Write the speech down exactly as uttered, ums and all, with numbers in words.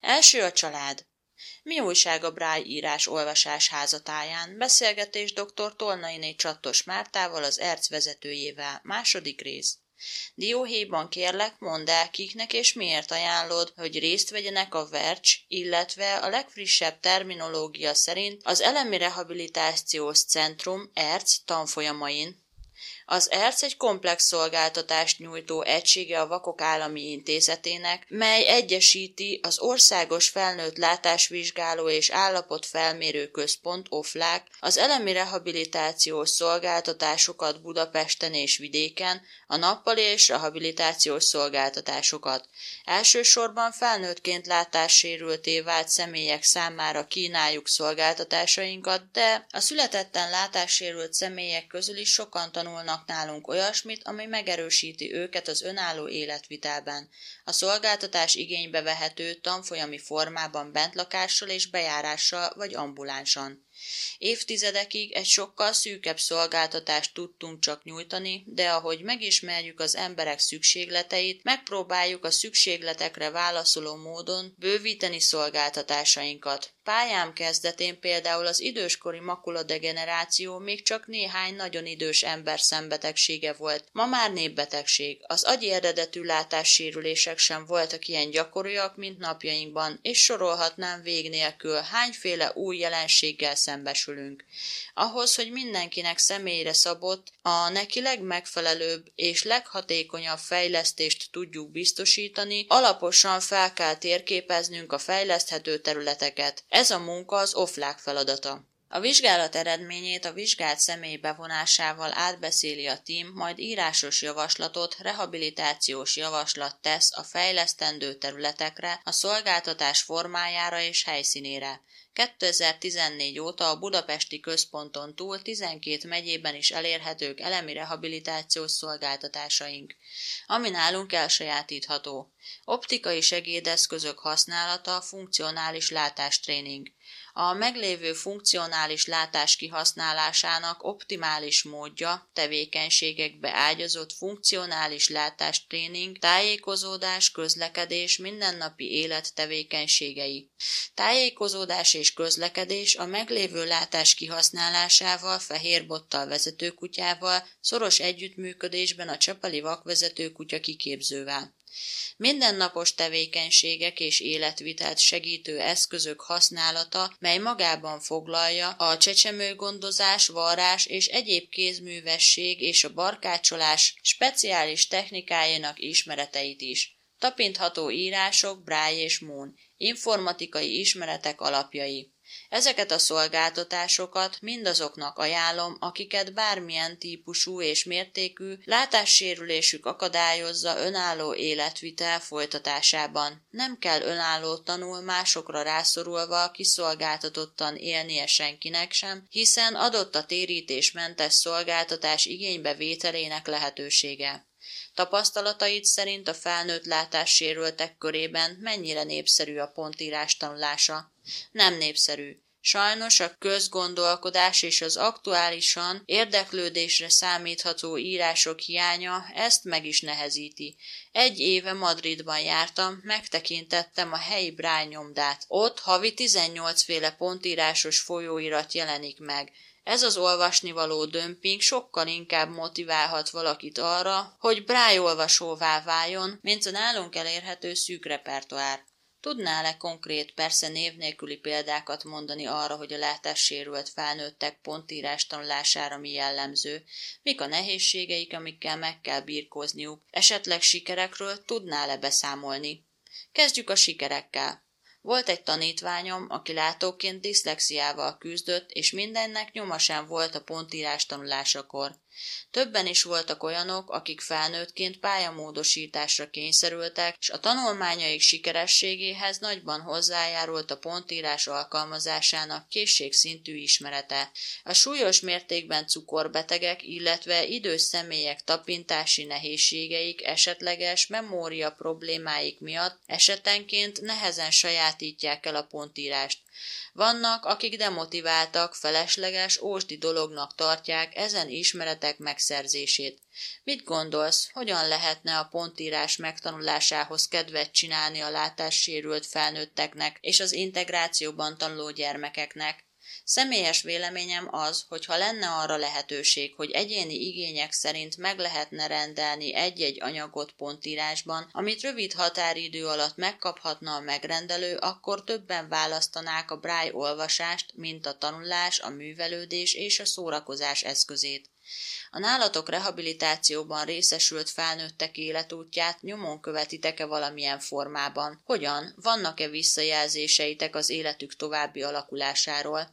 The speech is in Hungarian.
Első a család. Mi újság a Braille írás-olvasás házatáján? Beszélgetés dr. Tolnainé Csattos Mártával, az é er cé vezetőjével. Második rész. Dióhéjban kérlek, mondd el, kiknek és miért ajánlod, hogy részt vegyenek a Vercs, illetve a legfrissebb terminológia szerint az Elemi Rehabilitációs Centrum é er cé tanfolyamain. Az é er cé egy komplex szolgáltatást nyújtó egysége a Vakok Állami Intézetének, mely egyesíti az Országos Felnőtt Látásvizsgáló és Állapotfelmérő Központ oflák, az elemi rehabilitációs szolgáltatásokat Budapesten és vidéken, a nappali és rehabilitációs szolgáltatásokat. Elsősorban felnőttként látássérültté vált személyek számára kínáljuk szolgáltatásainkat, de a születetten látássérült személyek közül is sokan tanulnak nálunk olyasmit, ami megerősíti őket az önálló életvitelben. A szolgáltatás igénybe vehető tanfolyami formában bentlakással és bejárással vagy ambulánsan. Évtizedekig egy sokkal szűkebb szolgáltatást tudtunk csak nyújtani, de ahogy megismerjük az emberek szükségleteit, megpróbáljuk a szükségletekre válaszoló módon bővíteni szolgáltatásainkat. Pályám kezdetén például az időskori makuladegeneráció még csak néhány nagyon idős ember szembetegsége volt, ma már népbetegség. Az agyi eredetű látássérülések sem voltak ilyen gyakoriak, mint napjainkban, és sorolhatnám vég nélkül, hányféle új jelenséggel szembesülünk. Ahhoz, hogy mindenkinek személyre szabott, a neki legmegfelelőbb és leghatékonyabb fejlesztést tudjuk biztosítani, alaposan fel kell térképeznünk a fejleszthető területeket. Ez a munka az oflák feladata. A vizsgálat eredményét a vizsgált személy bevonásával átbeszéli a tím, majd írásos javaslatot, rehabilitációs javaslat tesz a fejlesztendő területekre, a szolgáltatás formájára és helyszínére. kétezer-tizennégy óta a budapesti központon túl tizenkét megyében is elérhetők elemi rehabilitációs szolgáltatásaink, ami nálunk elsajátítható. Optikai segédeszközök használata, funkcionális látástréning. A meglévő funkcionális látás kihasználásának optimális módja, tevékenységekbe ágyazott funkcionális látástréning, tájékozódás, közlekedés, mindennapi élet tevékenységei. Tájékozódás és közlekedés a meglévő látás kihasználásával, fehérbottal vezetőkutyával, szoros együttműködésben a Csepeli vakvezetőkutya kiképzővel. Mindennapos tevékenységek és életvitelt segítő eszközök használata, mely magában foglalja a csecsemőgondozás, varrás és egyéb kézművesség és a barkácsolás speciális technikájának ismereteit is. Tapintható írások, Braille és Moon, informatikai ismeretek alapjai. Ezeket a szolgáltatásokat mindazoknak ajánlom, akiket bármilyen típusú és mértékű látássérülésük akadályozza önálló életvitel folytatásában. Nem kell önállótlanul másokra rászorulva kiszolgáltatottan élnie senkinek sem, hiszen adott a térítésmentes szolgáltatás igénybevételének lehetősége. Tapasztalataid szerint a felnőtt látássérültek körében mennyire népszerű a pontírás tanulása? Nem népszerű. Sajnos a közgondolkodás és az aktuálisan érdeklődésre számítható írások hiánya ezt meg is nehezíti. Egy éve Madridban jártam, megtekintettem a helyi Braille nyomdát. Ott havi tizennyolc féle pontírásos folyóirat jelenik meg. Ez az olvasnivaló dömping sokkal inkább motiválhat valakit arra, hogy Braille olvasóvá váljon, mint a nálunk elérhető szűk repertoár. Tudnál-e konkrét, persze név nélküli példákat mondani arra, hogy a látássérült felnőttek pontírás tanulására mi jellemző, mik a nehézségeik, amikkel meg kell birkózniuk, esetleg sikerekről tudnál-e beszámolni? Kezdjük a sikerekkel. Volt egy tanítványom, aki látóként diszlexiával küzdött, és mindennek nyoma sem volt a pontírás tanulásakor. Többen is voltak olyanok, akik felnőttként pályamódosításra kényszerültek, és a tanulmányaik sikerességéhez nagyban hozzájárult a pontírás alkalmazásának készségszintű ismerete. A súlyos mértékben cukorbetegek, illetve idős személyek tapintási nehézségeik, esetleges memória problémáik miatt esetenként nehezen sajátítják el a pontírást. Vannak, akik demotiváltak, felesleges, ósdi dolognak tartják ezen ismeretek ismeretek megszerzését. Mit gondolsz, hogyan lehetne a pontírás megtanulásához kedvet csinálni a látássérült felnőtteknek és az integrációban tanuló gyermekeknek? Személyes véleményem az, hogy ha lenne arra lehetőség, hogy egyéni igények szerint meg lehetne rendelni egy-egy anyagot pontírásban, amit rövid határidő alatt megkaphatna a megrendelő, akkor többen választanák a Braille olvasást, mint a tanulás, a művelődés és a szórakozás eszközét. A nálatok rehabilitációban részesült felnőttek életútját nyomon követitek-e valamilyen formában? Hogyan? Vannak-e visszajelzéseitek az életük további alakulásáról?